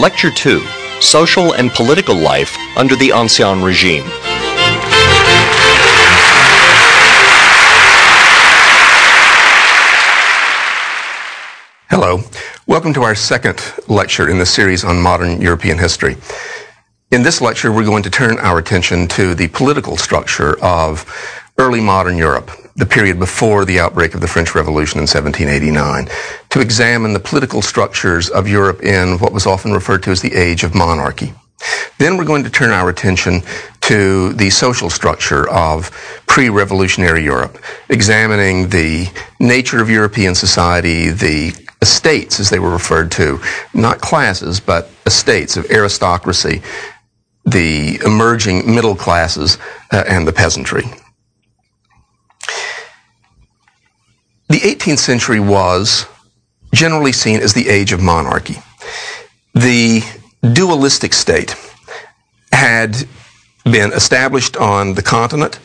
Lecture 2, Social and Political Life under the Ancien Regime. Hello. Welcome to our second lecture in the series on modern European history. In this lecture, we're going to turn our attention to the political structure of early modern Europe, the period before the outbreak of the French Revolution in 1789, to examine the political structures of Europe in what was often referred to as the Age of Monarchy. Then we're going to turn our attention to the social structure of pre-revolutionary Europe, examining the nature of European society, the estates, as they were referred to, not classes, but estates of aristocracy, the emerging middle classes, and the peasantry. The 18th century was generally seen as the age of monarchy. The dualistic state had been established on the continent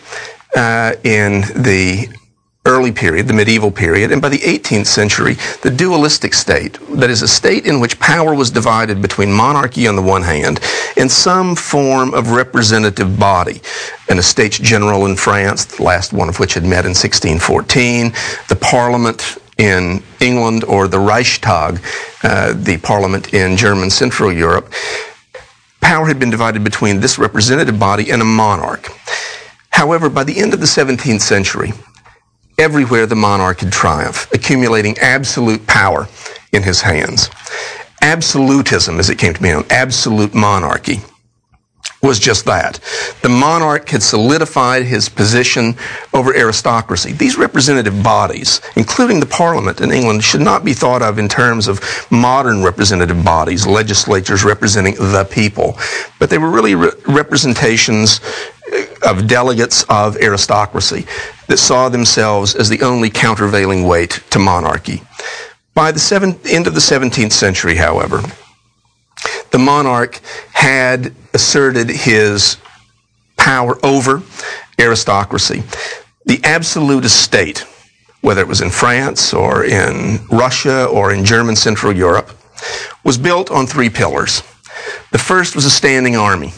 in the early period, the medieval period, and by the 18th century, the dualistic state, that is a state in which power was divided between monarchy on the one hand and some form of representative body, an Estates General in France, the last one of which had met in 1614, the Parliament in England, or the Reichstag, the parliament in German Central Europe. Power had been divided between this representative body and a monarch. However, by the end of the 17th century, everywhere the monarch had triumphed, accumulating absolute power in his hands. Absolutism, as it came to be known, absolute monarchy, was just that. The monarch had solidified his position over aristocracy. These representative bodies, including the Parliament in England, should not be thought of in terms of modern representative bodies, legislatures representing the people, but they were really representations of delegates of aristocracy that saw themselves as the only countervailing weight to monarchy. By the end of the 17th century, however, the monarch had asserted his power over aristocracy. The absolutist state, whether it was in France or in Russia or in German Central Europe, was built on three pillars. The first was a standing army.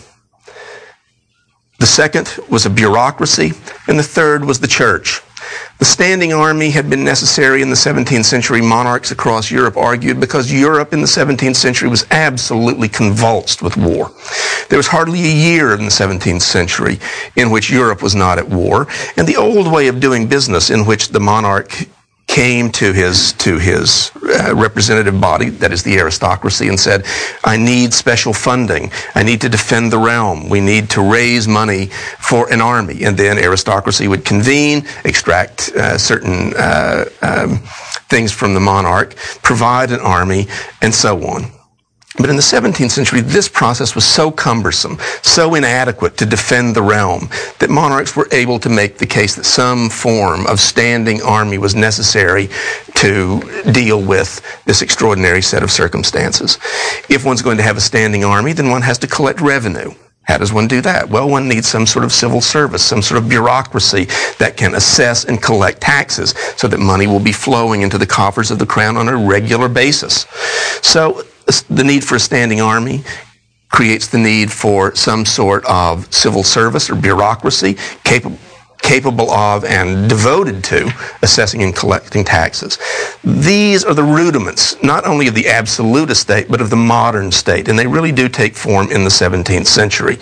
The second was a bureaucracy, and the third was the church. The standing army had been necessary in the 17th century. Monarchs across Europe argued because Europe in the 17th century was absolutely convulsed with war. There was hardly a year in the 17th century in which Europe was not at war, and the old way of doing business in which the monarch came to his representative body, that is the aristocracy, and said, I need special funding. I need to defend the realm. We need to raise money for an army. And then aristocracy would convene, extract certain things from the monarch, provide an army, and so on. But in the 17th century, this process was so cumbersome, so inadequate to defend the realm, that monarchs were able to make the case that some form of standing army was necessary to deal with this extraordinary set of circumstances. If one's going to have a standing army, then one has to collect revenue. How does one do that? Well, one needs some sort of civil service, some sort of bureaucracy that can assess and collect taxes so that money will be flowing into the coffers of the crown on a regular basis. So the need for a standing army creates the need for some sort of civil service or bureaucracy capable of and devoted to assessing and collecting taxes. These are the rudiments, not only of the absolutist state, but of the modern state, and they really do take form in the 17th century.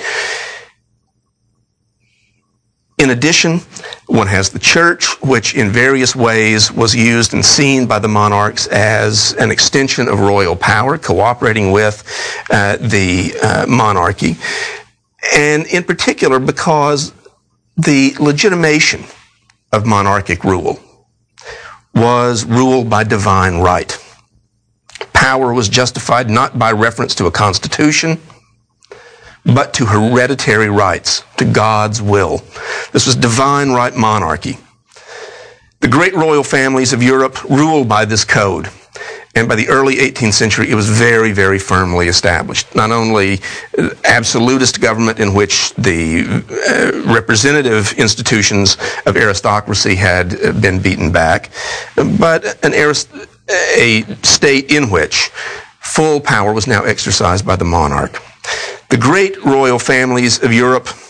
In addition, one has the church, which in various ways was used and seen by the monarchs as an extension of royal power, cooperating with the monarchy, and in particular because the legitimation of monarchic rule was rule by divine right. Power was justified not by reference to a constitution, but to hereditary rights, to God's will. This was divine right monarchy. The great royal families of Europe ruled by this code, and by the early 18th century, it was very, very firmly established. Not only absolutist government in which the representative institutions of aristocracy had been beaten back, but a state in which full power was now exercised by the monarch. The great royal families of Europe